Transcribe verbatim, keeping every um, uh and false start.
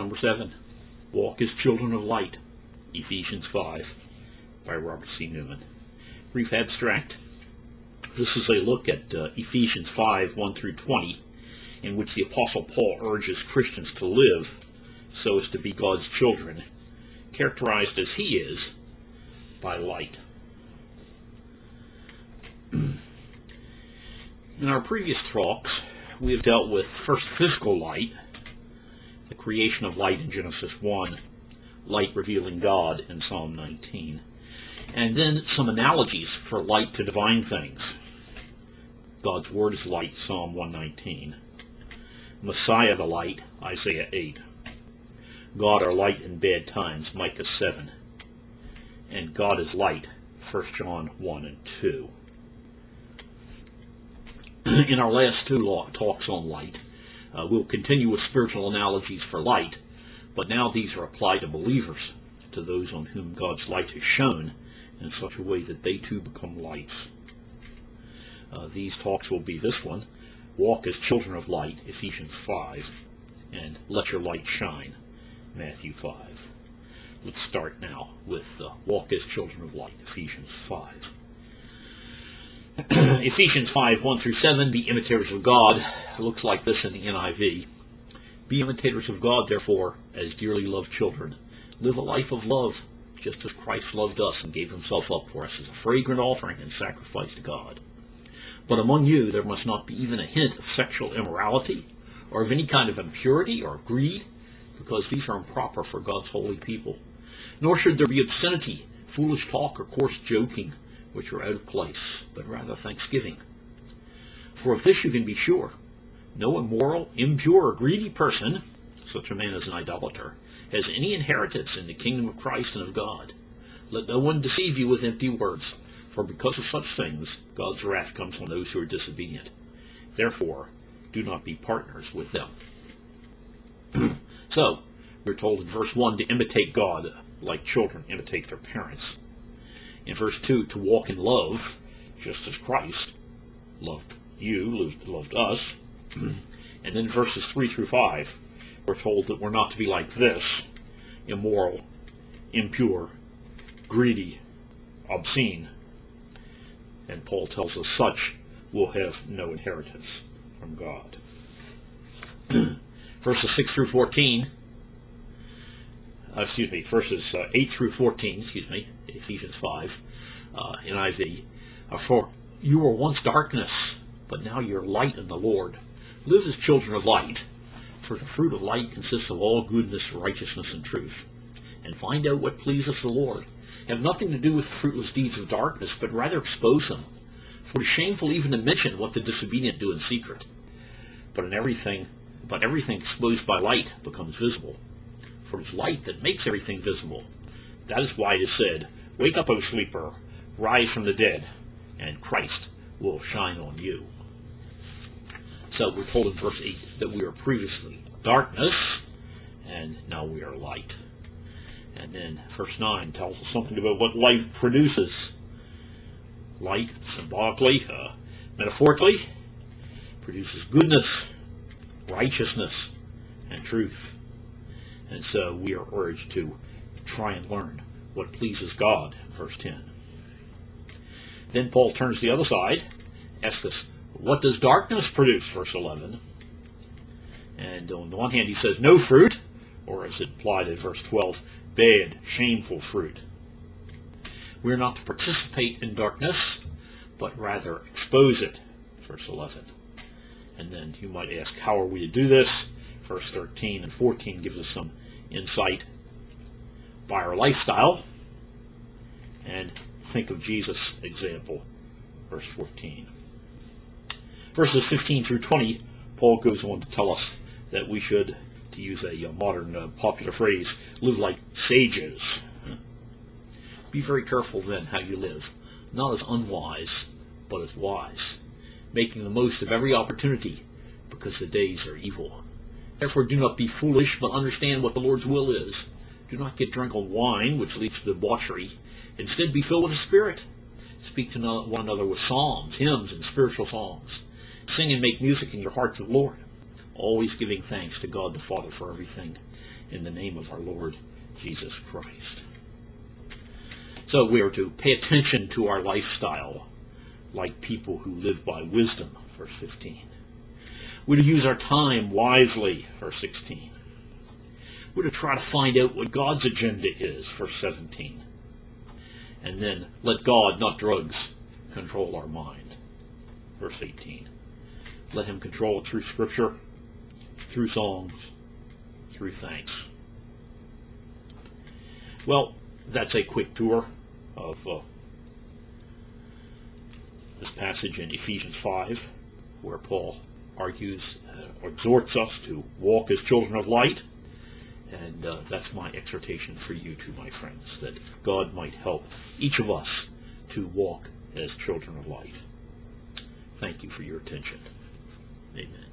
Number seven, walk as children of light, Ephesians five, by Robert C. Newman. Brief abstract. This is a look at uh, Ephesians five, one through twenty, in which the Apostle Paul urges Christians to live so as to be God's children, characterized as he is by light. In our previous talks, we have dealt with first physical light, the creation of light in Genesis one, light revealing God in Psalm nineteen, and then some analogies for light to divine things. God's Word is light, Psalm one nineteen. Messiah the light, Isaiah eight. God our light in bad times, Micah seven. And God is light, First John one and two. In our last two talks on light, uh, we'll continue with spiritual analogies for light, but now these are applied to believers, to those on whom God's light is shown in such a way that they too become lights. Uh, these talks will be this one, walk as children of light, Ephesians five, and let your light shine, Matthew five. Let's start now with uh, walk as children of light, Ephesians five. Ephesians five, one through seven, be imitators of God. It looks like this in the N I V. Be imitators of God, therefore, as dearly loved children. Live a life of love, just as Christ loved us and gave himself up for us as a fragrant offering and sacrifice to God. But among you there must not be even a hint of sexual immorality, or of any kind of impurity or greed, because these are improper for God's holy people. Nor should there be obscenity, foolish talk, or coarse joking, which are out of place, but rather thanksgiving. For of this you can be sure, no immoral, impure, or greedy person, such a man as an idolater, has any inheritance in the kingdom of Christ and of God. Let no one deceive you with empty words, for because of such things God's wrath comes on those who are disobedient. Therefore, do not be partners with them. So, we're told in verse one to imitate God like children imitate their parents. In verse two, to walk in love, just as Christ loved you, loved us. And then verses three through five, we're told that we're not to be like this, immoral, impure, greedy, obscene. And Paul tells us such will have no inheritance from God. Verses six through fourteen, uh, excuse me, verses uh, eight through fourteen, excuse me, Ephesians five, uh, N I V. Uh, for you were once darkness, but now you're light in the Lord. Live as children of light, for the fruit of light consists of all goodness, righteousness, and truth. And find out what pleases the Lord. Have nothing to do with fruitless deeds of darkness, but rather expose them. For it is shameful even to mention what the disobedient do in secret. But in everything, but everything exposed by light becomes visible. For it is light that makes everything visible. That is why it is said, wake up, O sleeper, rise from the dead, and Christ will shine on you. So we're told in verse eight that we were previously darkness, and now we are light. And then verse nine tells us something about what light produces. Light, symbolically, uh, metaphorically, produces goodness, righteousness, and truth. And so we are urged to try and learn what pleases God, verse ten. Then Paul turns to the other side, asks us, what does darkness produce, verse eleven? And on the one hand he says no fruit, or as implied in verse twelve, bad, shameful fruit. We are not to participate in darkness, but rather expose it, verse eleven. And then you might ask, how are we to do this? Verse thirteen and fourteen gives us some insight. By our lifestyle, and think of Jesus' example, verse fourteen. Verses fifteen through twenty, Paul goes on to tell us that we should, to use a uh, modern uh, popular phrase, live like sages. Be very careful then how you live, not as unwise, but as wise, making the most of every opportunity, because the days are evil. Therefore do not be foolish, but understand what the Lord's will is. Do not get drunk on wine, which leads to debauchery. Instead be filled with the Spirit. Speak to one another with psalms, hymns, and spiritual songs. Sing and make music in your heart to the Lord. always giving thanks to God the Father for everything in the name of our Lord Jesus Christ. So we are to pay attention to our lifestyle like people who live by wisdom, verse fifteen. We're to use our time wisely, verse sixteen. We're to try to find out what God's agenda is, verse seventeen. And then let God, not drugs, control our mind, verse eighteen. Let him control it through Scripture, through songs, through thanks. Well, that's a quick tour of uh, this passage in Ephesians five, where Paul argues, uh, exhorts us to walk as children of light. And uh, that's my exhortation for you too, my friends, that God might help each of us to walk as children of light. Thank you for your attention. Amen.